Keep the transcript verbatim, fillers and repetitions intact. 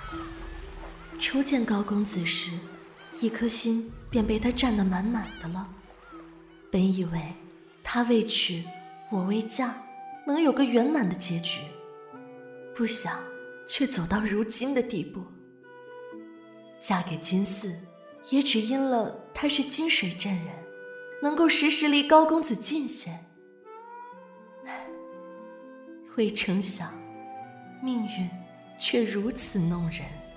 初见高公子时，一颗心便被他占得满满的了。本以为他为娶我为嫁能有个圆满的结局，不想却走到如今的地步。嫁给金嗣也只因了他是金水镇人，能够时时离高公子近些。未成想命运却如此弄人。